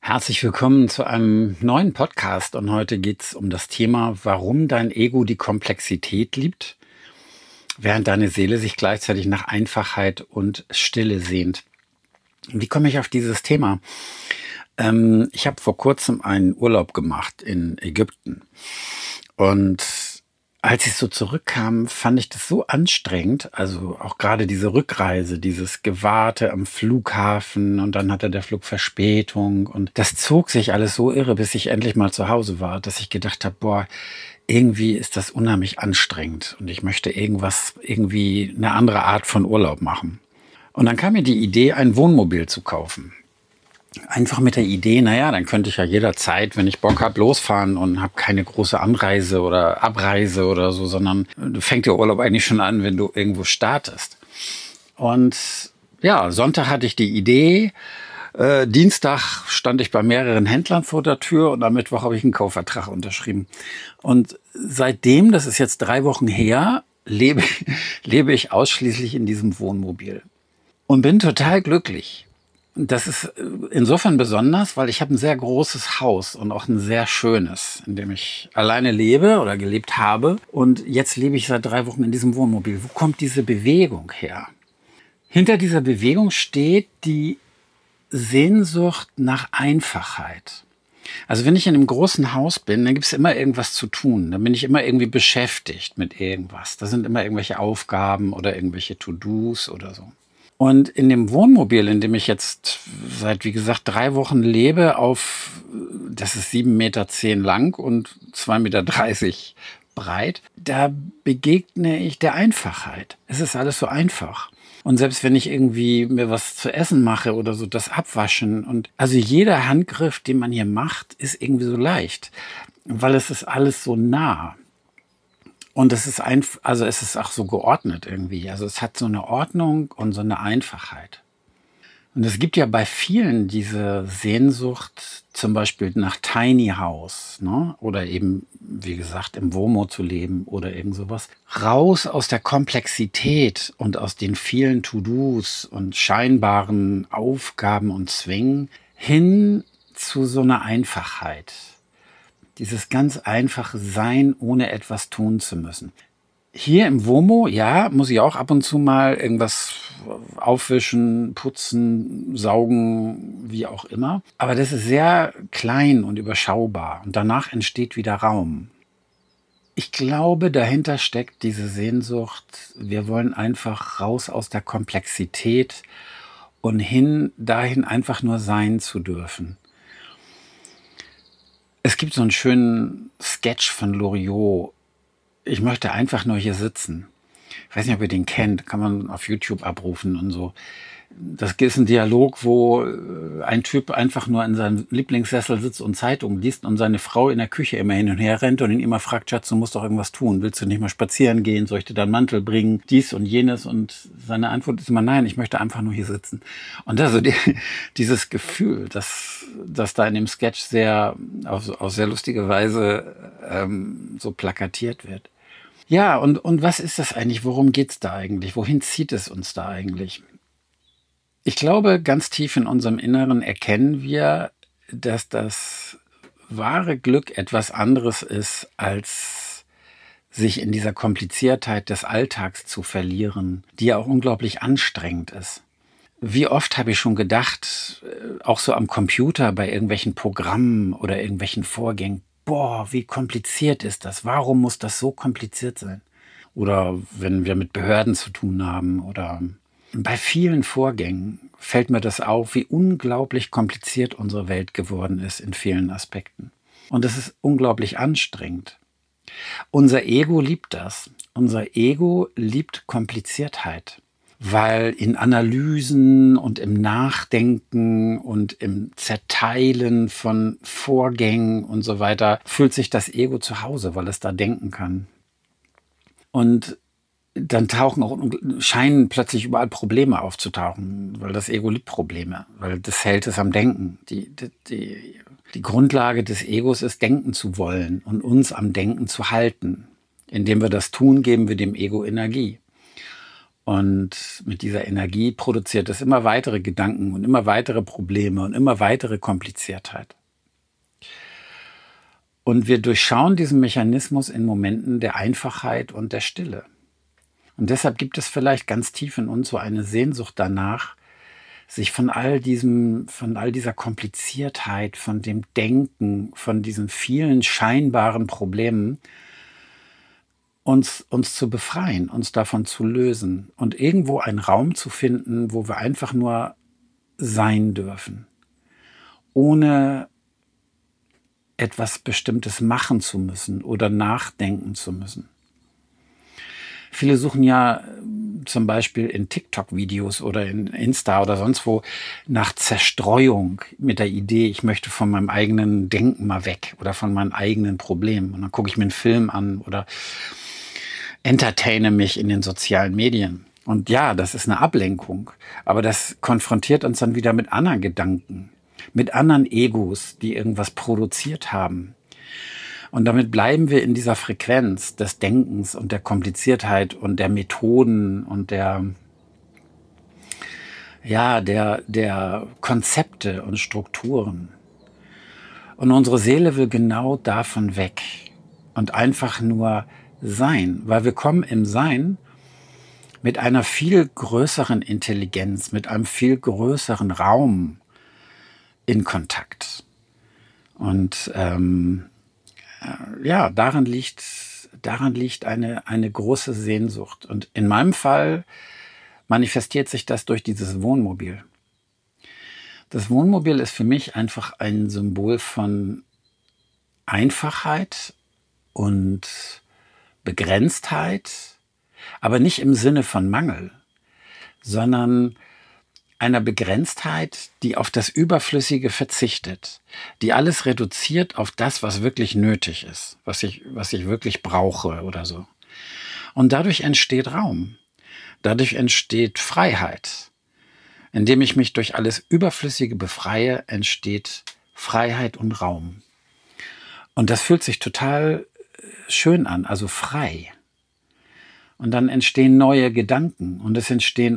Herzlich willkommen zu einem neuen Podcast und heute geht es um das Thema, warum dein Ego die Komplexität liebt, während deine Seele sich gleichzeitig nach Einfachheit und Stille sehnt. Wie komme ich auf dieses Thema? Ich habe vor kurzem einen Urlaub gemacht in Ägypten und als ich so zurückkam, fand ich das so anstrengend, also auch gerade diese Rückreise, dieses Gewarte am Flughafen und dann hatte der Flug Verspätung und das zog sich alles so irre, bis ich endlich mal zu Hause war, dass ich gedacht habe, boah, irgendwie ist das unheimlich anstrengend und ich möchte irgendwie eine andere Art von Urlaub machen. Und dann kam mir die Idee, ein Wohnmobil zu kaufen. Einfach mit der Idee, naja, dann könnte ich ja jederzeit, wenn ich Bock habe, losfahren und habe keine große Anreise oder Abreise oder so, sondern fängt der Urlaub eigentlich schon an, wenn du irgendwo startest. Und ja, Sonntag hatte ich die Idee, Dienstag stand ich bei mehreren Händlern vor der Tür und am Mittwoch habe ich einen Kaufvertrag unterschrieben. Und seitdem, das ist jetzt 3 Wochen her, lebe ich ausschließlich in diesem Wohnmobil und bin total glücklich. Das ist insofern besonders, weil ich habe ein sehr großes Haus und auch ein sehr schönes, in dem ich alleine lebe oder gelebt habe. Und jetzt lebe ich seit 3 Wochen in diesem Wohnmobil. Wo kommt diese Bewegung her? Hinter dieser Bewegung steht die Sehnsucht nach Einfachheit. Also wenn ich in einem großen Haus bin, dann gibt es immer irgendwas zu tun. Dann bin ich immer irgendwie beschäftigt mit irgendwas. Da sind immer irgendwelche Aufgaben oder irgendwelche To-Dos oder so. Und in dem Wohnmobil, in dem ich jetzt seit, wie gesagt, 3 Wochen lebe, das ist 7,10 Meter lang und 2,30 Meter breit, da begegne ich der Einfachheit. Es ist alles so einfach. Und selbst wenn ich irgendwie mir was zu essen mache oder so, das Abwaschen und also jeder Handgriff, den man hier macht, ist irgendwie so leicht, weil es ist alles so nah. Und es ist es ist auch so geordnet irgendwie. Also es hat so eine Ordnung und so eine Einfachheit. Und es gibt ja bei vielen diese Sehnsucht, zum Beispiel nach Tiny House, ne? Oder eben, wie gesagt, im WOMO zu leben oder irgend sowas. Raus aus der Komplexität und aus den vielen To-Dos und scheinbaren Aufgaben und Zwängen hin zu so einer Einfachheit. Dieses ganz einfache Sein, ohne etwas tun zu müssen. Hier im WOMO, ja, muss ich auch ab und zu mal irgendwas aufwischen, putzen, saugen, wie auch immer. Aber das ist sehr klein und überschaubar. Und danach entsteht wieder Raum. Ich glaube, dahinter steckt diese Sehnsucht, wir wollen einfach raus aus der Komplexität und dahin einfach nur sein zu dürfen. Es gibt so einen schönen Sketch von Loriot. Ich möchte einfach nur hier sitzen. Ich weiß nicht, ob ihr den kennt. Kann man auf YouTube abrufen und so. Das ist ein Dialog, wo ein Typ einfach nur in seinem Lieblingssessel sitzt und Zeitung liest und seine Frau in der Küche immer hin und her rennt und ihn immer fragt, Schatz, du musst doch irgendwas tun. Willst du nicht mal spazieren gehen? Soll ich dir deinen Mantel bringen? Dies und jenes. Und seine Antwort ist immer, nein, ich möchte einfach nur hier sitzen. Und also dieses Gefühl, das da in dem Sketch auf sehr lustige Weise so plakatiert wird. Ja, und was ist das eigentlich? Worum geht's da eigentlich? Wohin zieht es uns da eigentlich? Ich glaube, ganz tief in unserem Inneren erkennen wir, dass das wahre Glück etwas anderes ist, als sich in dieser Kompliziertheit des Alltags zu verlieren, die ja auch unglaublich anstrengend ist. Wie oft habe ich schon gedacht, auch so am Computer bei irgendwelchen Programmen oder irgendwelchen Vorgängen, boah, wie kompliziert ist das? Warum muss das so kompliziert sein? Oder wenn wir mit Behörden zu tun haben oder bei vielen Vorgängen fällt mir das auf, wie unglaublich kompliziert unsere Welt geworden ist in vielen Aspekten. Und es ist unglaublich anstrengend. Unser Ego liebt das. Unser Ego liebt Kompliziertheit, weil in Analysen und im Nachdenken und im Zerteilen von Vorgängen und so weiter fühlt sich das Ego zu Hause, weil es da denken kann. Und dann scheinen plötzlich überall Probleme aufzutauchen, weil das Ego liebt Probleme, weil das hält es am Denken. Die Grundlage des Egos ist, denken zu wollen und uns am Denken zu halten. Indem wir das tun, geben wir dem Ego Energie. Und mit dieser Energie produziert es immer weitere Gedanken und immer weitere Probleme und immer weitere Kompliziertheit. Und wir durchschauen diesen Mechanismus in Momenten der Einfachheit und der Stille. Und deshalb gibt es vielleicht ganz tief in uns so eine Sehnsucht danach, sich von all dieser Kompliziertheit, von dem Denken, von diesen vielen scheinbaren Problemen uns zu befreien, uns davon zu lösen und irgendwo einen Raum zu finden, wo wir einfach nur sein dürfen, ohne etwas Bestimmtes machen zu müssen oder nachdenken zu müssen. Viele suchen ja zum Beispiel in TikTok-Videos oder in Insta oder sonst wo nach Zerstreuung mit der Idee, ich möchte von meinem eigenen Denken mal weg oder von meinen eigenen Problemen. Und dann gucke ich mir einen Film an oder entertaine mich in den sozialen Medien. Und ja, das ist eine Ablenkung, aber das konfrontiert uns dann wieder mit anderen Gedanken, mit anderen Egos, die irgendwas produziert haben. Und damit bleiben wir in dieser Frequenz des Denkens und der Kompliziertheit und der Methoden und der Konzepte und Strukturen. Und unsere Seele will genau davon weg und einfach nur sein, weil wir kommen im Sein mit einer viel größeren Intelligenz, mit einem viel größeren Raum in Kontakt. Und daran liegt eine große Sehnsucht. Und in meinem Fall manifestiert sich das durch dieses Wohnmobil. Das Wohnmobil ist für mich einfach ein Symbol von Einfachheit und Begrenztheit, aber nicht im Sinne von Mangel, sondern einer Begrenztheit, die auf das Überflüssige verzichtet, die alles reduziert auf das, was wirklich nötig ist, was ich wirklich brauche oder so. Und dadurch entsteht Raum, dadurch entsteht Freiheit. Indem ich mich durch alles Überflüssige befreie, entsteht Freiheit und Raum. Und das fühlt sich total schön an, also frei. Und dann entstehen neue Gedanken und es entsteht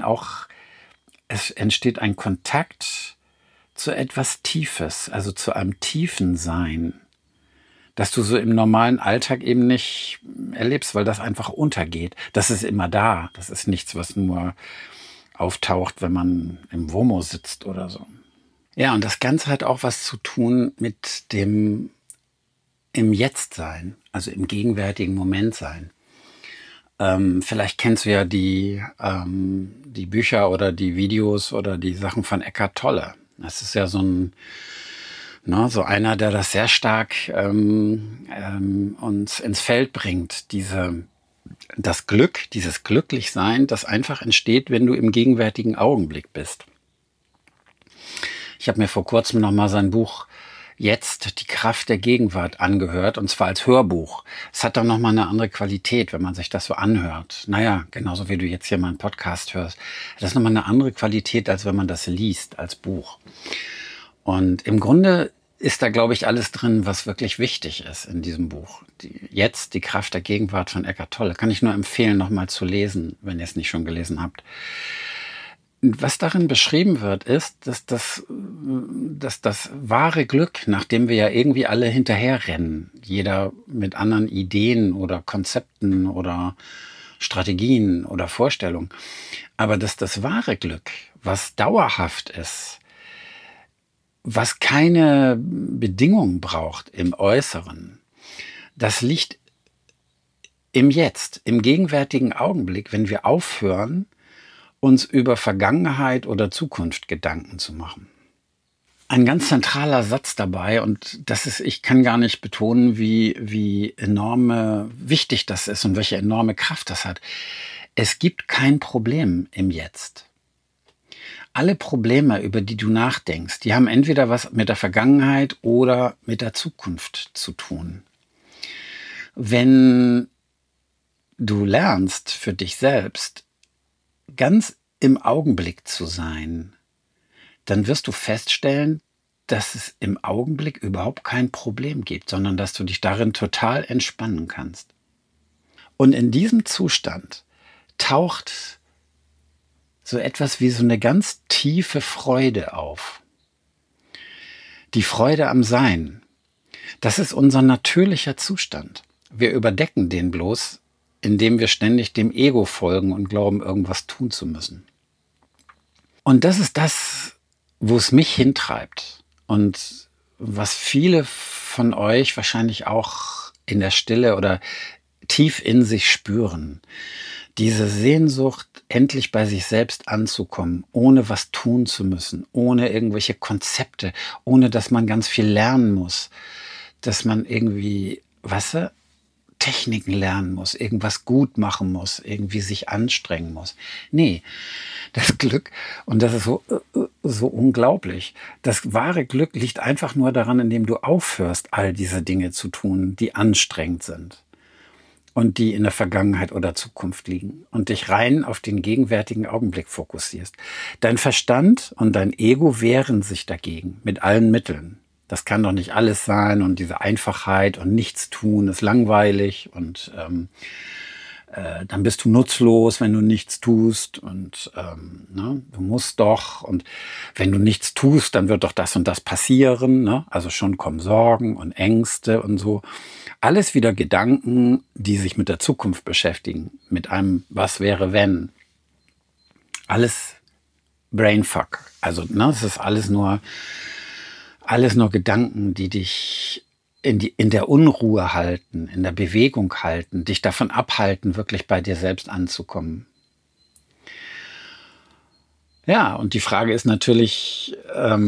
ein Kontakt zu etwas Tiefes, also zu einem tiefen Sein, das du so im normalen Alltag eben nicht erlebst, weil das einfach untergeht. Das ist immer da. Das ist nichts, was nur auftaucht, wenn man im WOMO sitzt oder so. Ja, und das Ganze hat auch was zu tun mit dem im Jetzt sein, also im gegenwärtigen Moment sein. Vielleicht kennst du ja die Bücher oder die Videos oder die Sachen von Eckhart Tolle. Das ist ja so einer, der das sehr stark uns ins Feld bringt. Das Glück, dieses Glücklichsein, das einfach entsteht, wenn du im gegenwärtigen Augenblick bist. Ich habe mir vor kurzem nochmal sein Buch Jetzt, die Kraft der Gegenwart angehört, und zwar als Hörbuch. Es hat dann nochmal eine andere Qualität, wenn man sich das so anhört. Naja, genauso wie du jetzt hier meinen Podcast hörst. Das ist nochmal eine andere Qualität, als wenn man das liest als Buch. Und im Grunde ist da, glaube ich, alles drin, was wirklich wichtig ist in diesem Buch. Jetzt, die Kraft der Gegenwart von Eckhart Tolle. Kann ich nur empfehlen, nochmal zu lesen, wenn ihr es nicht schon gelesen habt. Was darin beschrieben wird, ist, dass das wahre Glück, nachdem wir ja irgendwie alle hinterherrennen, jeder mit anderen Ideen oder Konzepten oder Strategien oder Vorstellungen, aber dass das wahre Glück, was dauerhaft ist, was keine Bedingungen braucht im Äußeren, das liegt im Jetzt, im gegenwärtigen Augenblick, wenn wir aufhören, uns über Vergangenheit oder Zukunft Gedanken zu machen. Ein ganz zentraler Satz dabei, und ich kann gar nicht betonen, wie enorm wichtig das ist und welche enorme Kraft das hat. Es gibt kein Problem im Jetzt. Alle Probleme, über die du nachdenkst, die haben entweder was mit der Vergangenheit oder mit der Zukunft zu tun. Wenn du lernst für dich selbst, ganz im Augenblick zu sein, dann wirst du feststellen, dass es im Augenblick überhaupt kein Problem gibt, sondern dass du dich darin total entspannen kannst. Und in diesem Zustand taucht so etwas wie so eine ganz tiefe Freude auf. Die Freude am Sein. Das ist unser natürlicher Zustand. Wir überdecken den bloß, indem wir ständig dem Ego folgen und glauben, irgendwas tun zu müssen. Und das ist das, wo es mich hintreibt und was viele von euch wahrscheinlich auch in der Stille oder tief in sich spüren. Diese Sehnsucht, endlich bei sich selbst anzukommen, ohne was tun zu müssen, ohne irgendwelche Konzepte, ohne dass man ganz viel lernen muss, dass man irgendwie, Techniken lernen muss, irgendwas gut machen muss, irgendwie sich anstrengen muss. Nee, das Glück, und das ist so unglaublich, das wahre Glück liegt einfach nur daran, indem du aufhörst, all diese Dinge zu tun, die anstrengend sind und die in der Vergangenheit oder Zukunft liegen und dich rein auf den gegenwärtigen Augenblick fokussierst. Dein Verstand und dein Ego wehren sich dagegen mit allen Mitteln. Das kann doch nicht alles sein und diese Einfachheit und nichts tun ist langweilig und dann bist du nutzlos, wenn du nichts tust und du musst doch und wenn du nichts tust, dann wird doch das und das passieren. Ne? Also schon kommen Sorgen und Ängste und so. Alles wieder Gedanken, die sich mit der Zukunft beschäftigen, mit einem Was wäre wenn. Alles Brainfuck. Also es ist alles nur Gedanken, die dich in der Unruhe halten, in der Bewegung halten, dich davon abhalten, wirklich bei dir selbst anzukommen. Ja, und die Frage ist natürlich,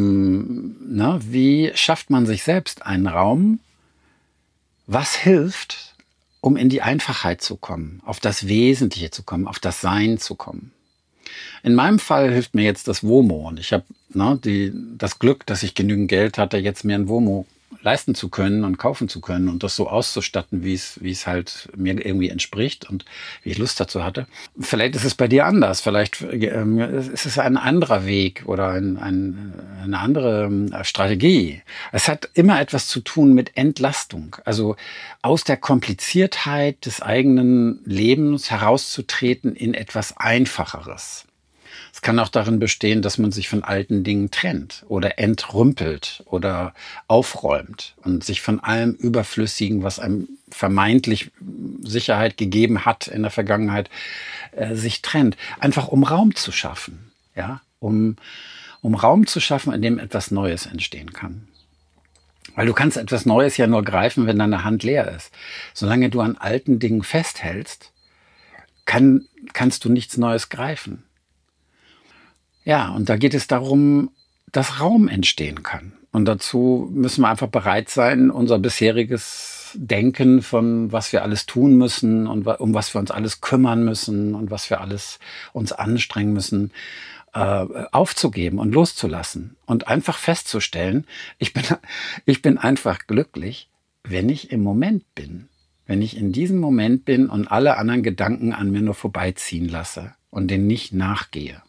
wie schafft man sich selbst einen Raum? Was hilft, um in die Einfachheit zu kommen, auf das Wesentliche zu kommen, auf das Sein zu kommen? In meinem Fall hilft mir jetzt das WOMO und ich habe das Glück, dass ich genügend Geld hatte, jetzt mir ein WOMO leisten zu können und kaufen zu können und das so auszustatten, wie es halt mir irgendwie entspricht und wie ich Lust dazu hatte. Vielleicht ist es bei dir anders, vielleicht ist es ein anderer Weg oder eine andere Strategie. Es hat immer etwas zu tun mit Entlastung, also aus der Kompliziertheit des eigenen Lebens herauszutreten in etwas Einfacheres. Es kann auch darin bestehen, dass man sich von alten Dingen trennt oder entrümpelt oder aufräumt und sich von allem Überflüssigen, was einem vermeintlich Sicherheit gegeben hat in der Vergangenheit, sich trennt. Einfach um Raum zu schaffen, ja, um Raum zu schaffen, in dem etwas Neues entstehen kann. Weil du kannst etwas Neues ja nur greifen, wenn deine Hand leer ist. Solange du an alten Dingen festhältst, kannst du nichts Neues greifen. Ja, und da geht es darum, dass Raum entstehen kann. Und dazu müssen wir einfach bereit sein, unser bisheriges Denken von was wir alles tun müssen und um was wir uns alles kümmern müssen und was wir alles uns anstrengen müssen, aufzugeben und loszulassen und einfach festzustellen, ich bin einfach glücklich, wenn ich im Moment bin. Wenn ich in diesem Moment bin und alle anderen Gedanken an mir nur vorbeiziehen lasse und denen nicht nachgehe.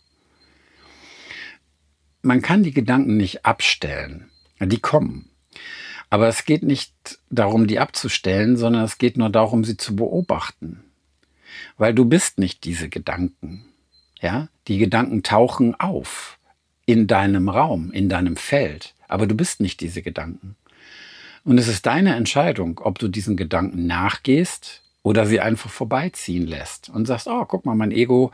Man kann die Gedanken nicht abstellen. Die kommen. Aber es geht nicht darum, die abzustellen, sondern es geht nur darum, sie zu beobachten. Weil du bist nicht diese Gedanken. Ja? Die Gedanken tauchen auf in deinem Raum, in deinem Feld. Aber du bist nicht diese Gedanken. Und es ist deine Entscheidung, ob du diesen Gedanken nachgehst oder sie einfach vorbeiziehen lässt und sagst, oh, guck mal, mein Ego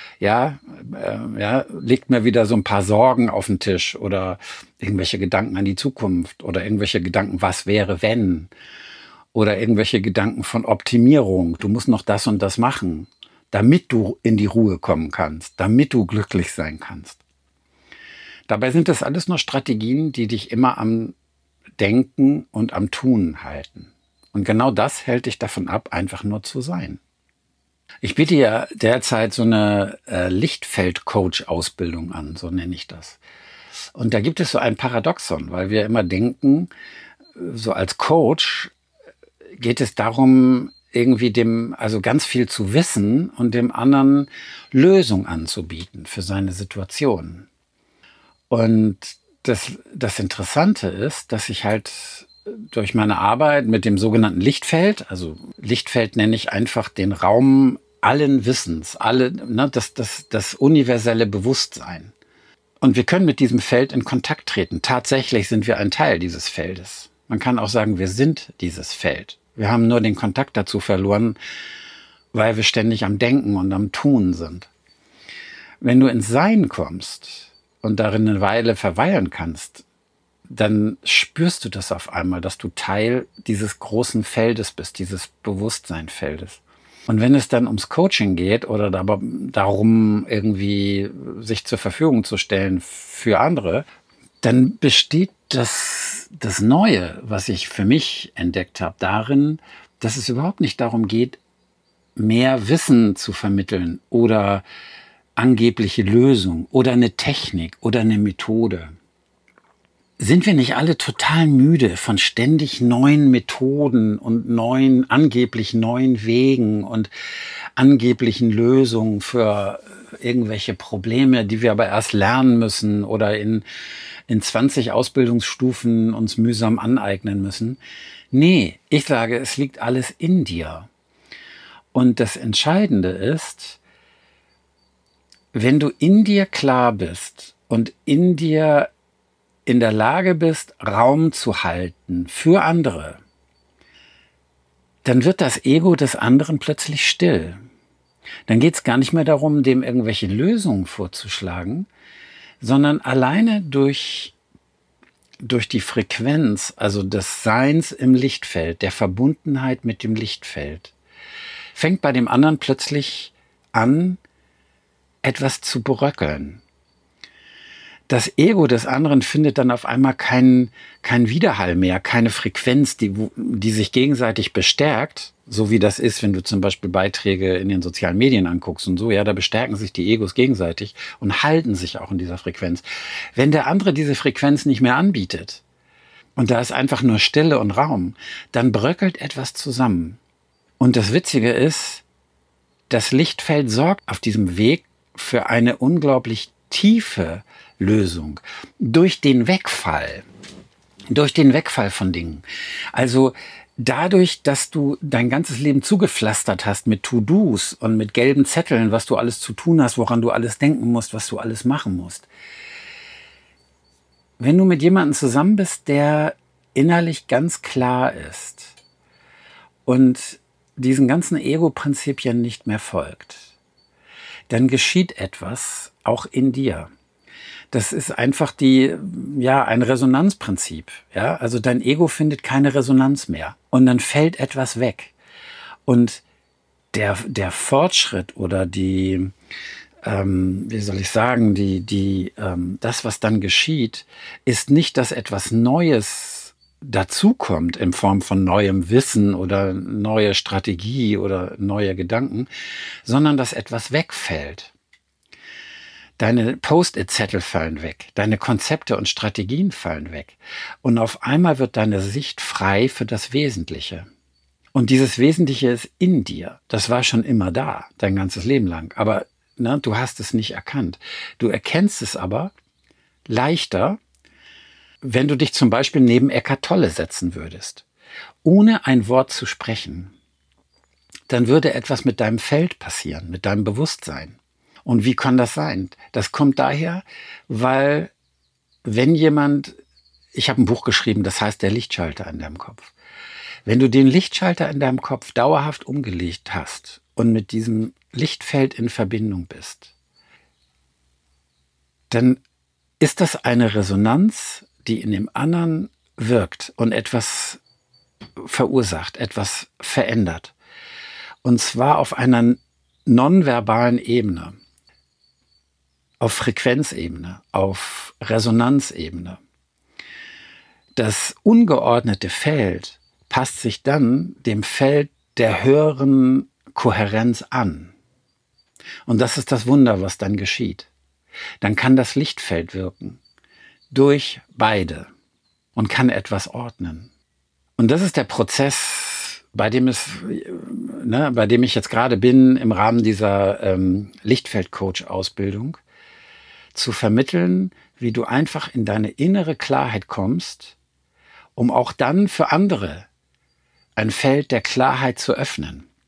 legt mir wieder so ein paar Sorgen auf den Tisch oder irgendwelche Gedanken an die Zukunft oder irgendwelche Gedanken, was wäre, wenn? Oder irgendwelche Gedanken von Optimierung. Du musst noch das und das machen, damit du in die Ruhe kommen kannst, damit du glücklich sein kannst. Dabei sind das alles nur Strategien, die dich immer am Denken und am Tun halten. Und genau das hält dich davon ab, einfach nur zu sein. Ich biete ja derzeit so eine Lichtfeld-Coach-Ausbildung an, so nenne ich das. Und da gibt es so ein Paradoxon, weil wir immer denken, so als Coach geht es darum, irgendwie also ganz viel zu wissen und dem anderen Lösung anzubieten für seine Situation. Und das Interessante ist, dass ich halt durch meine Arbeit mit dem sogenannten Lichtfeld, also Lichtfeld nenne ich einfach den Raum allen Wissens, das universelle Bewusstsein. Und wir können mit diesem Feld in Kontakt treten. Tatsächlich sind wir ein Teil dieses Feldes. Man kann auch sagen, wir sind dieses Feld. Wir haben nur den Kontakt dazu verloren, weil wir ständig am Denken und am Tun sind. Wenn du ins Sein kommst und darin eine Weile verweilen kannst, dann spürst du das auf einmal, dass du Teil dieses großen Feldes bist, dieses Bewusstseinfeldes. Und wenn es dann ums Coaching geht oder darum, irgendwie sich zur Verfügung zu stellen für andere, dann besteht das Neue, was ich für mich entdeckt habe, darin, dass es überhaupt nicht darum geht, mehr Wissen zu vermitteln oder angebliche Lösung oder eine Technik oder eine Methode. Sind wir nicht alle total müde von ständig neuen Methoden und angeblich neuen Wegen und angeblichen Lösungen für irgendwelche Probleme, die wir aber erst lernen müssen oder in 20 Ausbildungsstufen uns mühsam aneignen müssen? Nee, ich sage, es liegt alles in dir. Und das Entscheidende ist, wenn du in dir klar bist und in dir in der Lage bist, Raum zu halten für andere, dann wird das Ego des anderen plötzlich still. Dann geht es gar nicht mehr darum, dem irgendwelche Lösungen vorzuschlagen, sondern alleine durch die Frequenz, also des Seins im Lichtfeld, der Verbundenheit mit dem Lichtfeld, fängt bei dem anderen plötzlich an, etwas zu bröckeln. Das Ego des anderen findet dann auf einmal keinen Widerhall mehr, keine Frequenz, die sich gegenseitig bestärkt, so wie das ist, wenn du zum Beispiel Beiträge in den sozialen Medien anguckst und so, ja, da bestärken sich die Egos gegenseitig und halten sich auch in dieser Frequenz. Wenn der andere diese Frequenz nicht mehr anbietet und da ist einfach nur Stille und Raum, dann bröckelt etwas zusammen. Und das Witzige ist, das Lichtfeld sorgt auf diesem Weg für eine unglaublich tiefe Lösung durch den Wegfall von Dingen. Also dadurch, dass du dein ganzes Leben zugepflastert hast mit To-Dos und mit gelben Zetteln, was du alles zu tun hast, woran du alles denken musst, was du alles machen musst. Wenn du mit jemandem zusammen bist, der innerlich ganz klar ist und diesen ganzen Ego-Prinzipien nicht mehr folgt, dann geschieht etwas auch in dir. Das ist einfach ein Resonanzprinzip. Ja? Also dein Ego findet keine Resonanz mehr. Und dann fällt etwas weg. Und der Fortschritt oder das, was dann geschieht, ist nicht, dass etwas Neues dazukommt in Form von neuem Wissen oder neue Strategie oder neue Gedanken, sondern dass etwas wegfällt. Deine Post-it-Zettel fallen weg, deine Konzepte und Strategien fallen weg. Und auf einmal wird deine Sicht frei für das Wesentliche. Und dieses Wesentliche ist in dir. Das war schon immer da, dein ganzes Leben lang. Aber du hast es nicht erkannt. Du erkennst es aber leichter, wenn du dich zum Beispiel neben Eckhart Tolle setzen würdest, ohne ein Wort zu sprechen. Dann würde etwas mit deinem Feld passieren, mit deinem Bewusstsein. Und wie kann das sein? Das kommt daher, weil ich habe ein Buch geschrieben, das heißt Der Lichtschalter in deinem Kopf. Wenn du den Lichtschalter in deinem Kopf dauerhaft umgelegt hast und mit diesem Lichtfeld in Verbindung bist, dann ist das eine Resonanz, die in dem anderen wirkt und etwas verursacht, etwas verändert. Und zwar auf einer nonverbalen Ebene. Auf Frequenzebene, auf Resonanzebene. Das ungeordnete Feld passt sich dann dem Feld der höheren Kohärenz an. Und das ist das Wunder, was dann geschieht. Dann kann das Lichtfeld wirken durch beide und kann etwas ordnen. Und das ist der Prozess, bei dem ich jetzt gerade bin, im Rahmen dieser Lichtfeld-Coach-Ausbildung, zu vermitteln, wie du einfach in deine innere Klarheit kommst, um auch dann für andere ein Feld der Klarheit zu öffnen.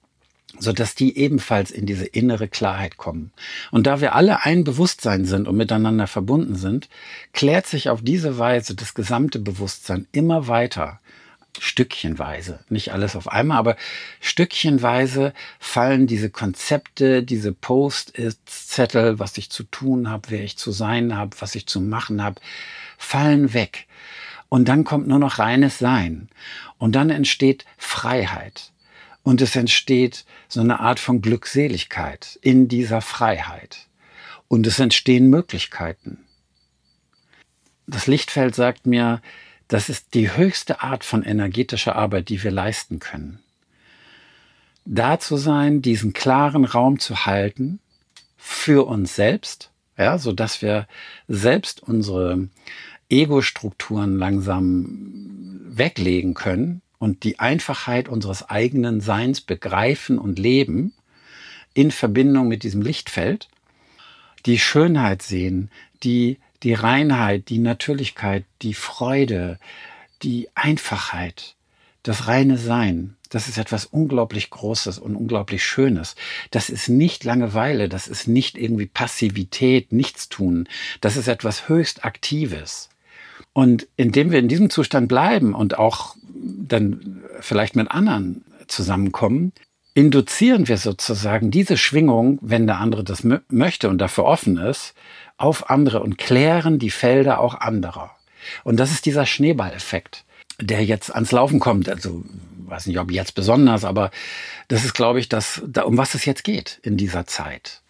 sodass die ebenfalls in diese innere Klarheit kommen. Und da wir alle ein Bewusstsein sind und miteinander verbunden sind, klärt sich auf diese Weise das gesamte Bewusstsein immer weiter, stückchenweise, nicht alles auf einmal, aber stückchenweise fallen diese Konzepte, diese Post-it-Zettel, was ich zu tun habe, wer ich zu sein habe, was ich zu machen habe, fallen weg. Und dann kommt nur noch reines Sein. Und dann entsteht Freiheit. Und es entsteht so eine Art von Glückseligkeit in dieser Freiheit. Und es entstehen Möglichkeiten. Das Lichtfeld sagt mir, das ist die höchste Art von energetischer Arbeit, die wir leisten können. Da zu sein, diesen klaren Raum zu halten für uns selbst, ja, sodass wir selbst unsere Ego-Strukturen langsam weglegen können und die Einfachheit unseres eigenen Seins begreifen und leben in Verbindung mit diesem Lichtfeld, die Schönheit sehen, die Reinheit, die Natürlichkeit, die Freude, die Einfachheit, das reine Sein. Das ist etwas unglaublich Großes und unglaublich Schönes. Das ist nicht Langeweile, das ist nicht irgendwie Passivität, Nichtstun. Das ist etwas höchst Aktives. Und indem wir in diesem Zustand bleiben und auch dann vielleicht mit anderen zusammenkommen, induzieren wir sozusagen diese Schwingung, wenn der andere das möchte und dafür offen ist, auf andere und klären die Felder auch anderer. Und das ist dieser Schneeballeffekt, der jetzt ans Laufen kommt. Also, weiß nicht, ob jetzt besonders, aber das ist, glaube ich, um was es jetzt geht in dieser Zeit.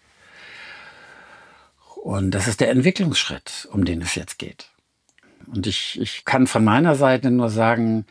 Und das ist der Entwicklungsschritt, um den es jetzt geht. Und ich kann von meiner Seite nur sagen,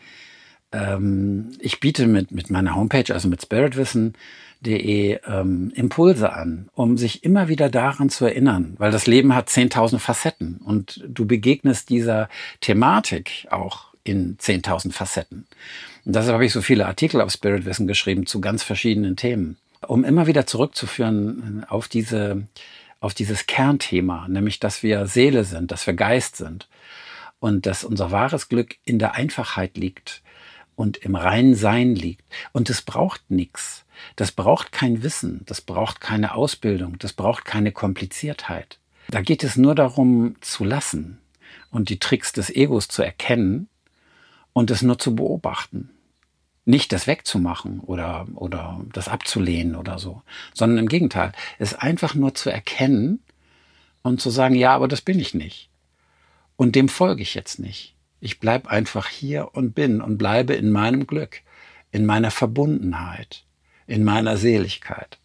ich biete mit meiner Homepage, also mit spiritwissen.de, Impulse an, um sich immer wieder daran zu erinnern, weil das Leben hat 10.000 Facetten und du begegnest dieser Thematik auch in 10.000 Facetten. Und deshalb habe ich so viele Artikel auf Spiritwissen geschrieben zu ganz verschiedenen Themen, um immer wieder zurückzuführen auf dieses Kernthema, nämlich, dass wir Seele sind, dass wir Geist sind und dass unser wahres Glück in der Einfachheit liegt und im reinen Sein liegt. Und es braucht nichts. Das braucht kein Wissen, das braucht keine Ausbildung, das braucht keine Kompliziertheit. Da geht es nur darum, zu lassen und die Tricks des Egos zu erkennen und es nur zu beobachten. Nicht das wegzumachen oder das abzulehnen oder so, sondern im Gegenteil, es einfach nur zu erkennen und zu sagen, ja, aber das bin ich nicht. Und dem folge ich jetzt nicht. Ich bleibe einfach hier und bleibe in meinem Glück, in meiner Verbundenheit, in meiner Seligkeit.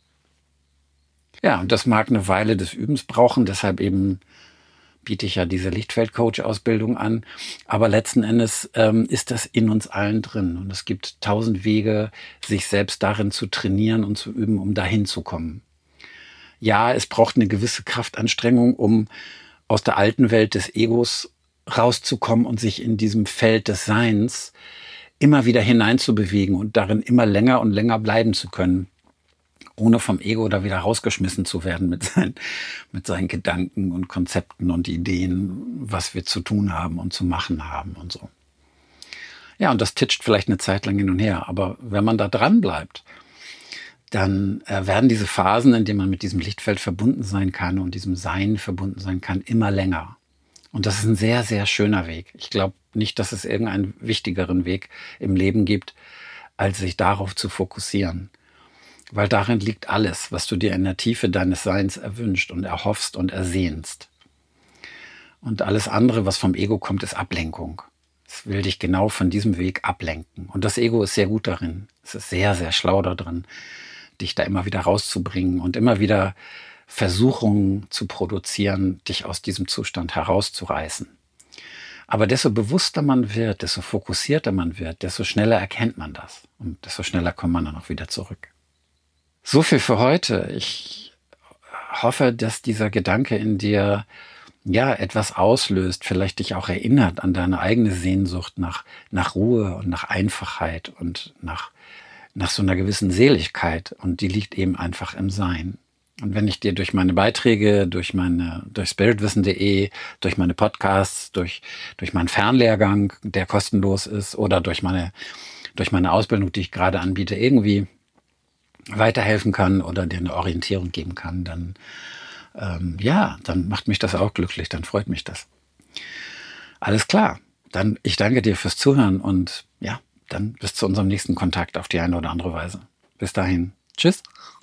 Ja, und das mag eine Weile des Übens brauchen, deshalb eben biete ich ja diese Lichtfeld-Coach-Ausbildung an. Aber letzten Endes ist das in uns allen drin. Und es gibt 1000 Wege, sich selbst darin zu trainieren und zu üben, um dahin zu kommen. Ja, es braucht eine gewisse Kraftanstrengung, um aus der alten Welt des Egos rauszukommen und sich in diesem Feld des Seins immer wieder hineinzubewegen und darin immer länger und länger bleiben zu können, ohne vom Ego da wieder rausgeschmissen zu werden mit seinen Gedanken und Konzepten und Ideen, was wir zu tun haben und zu machen haben und so. Ja, und das titscht vielleicht eine Zeit lang hin und her, aber wenn man da dran bleibt, dann werden diese Phasen, in denen man mit diesem Lichtfeld verbunden sein kann und diesem Sein verbunden sein kann, immer länger. Und das ist ein sehr, sehr schöner Weg. Ich glaube nicht, dass es irgendeinen wichtigeren Weg im Leben gibt, als sich darauf zu fokussieren. Weil darin liegt alles, was du dir in der Tiefe deines Seins erwünscht und erhoffst und ersehnst. Und alles andere, was vom Ego kommt, ist Ablenkung. Es will dich genau von diesem Weg ablenken. Und das Ego ist sehr gut darin. Es ist sehr, sehr schlau darin, dich da immer wieder rauszubringen und immer wieder Versuchungen zu produzieren, dich aus diesem Zustand herauszureißen. Aber desto bewusster man wird, desto fokussierter man wird, desto schneller erkennt man das. Und desto schneller kommt man dann auch wieder zurück. So viel für heute. Ich hoffe, dass dieser Gedanke in dir ja etwas auslöst, vielleicht dich auch erinnert an deine eigene Sehnsucht nach Ruhe und nach Einfachheit und nach so einer gewissen Seligkeit. Und die liegt eben einfach im Sein. Und wenn ich dir durch meine Beiträge, durch spiritwissen.de, durch meine Podcasts, durch meinen Fernlehrgang, der kostenlos ist, oder durch meine Ausbildung, die ich gerade anbiete, irgendwie weiterhelfen kann oder dir eine Orientierung geben kann, dann ja, dann macht mich das auch glücklich, dann freut mich das. Alles klar. Dann ich danke dir fürs Zuhören und ja, dann bis zu unserem nächsten Kontakt auf die eine oder andere Weise. Bis dahin. Tschüss.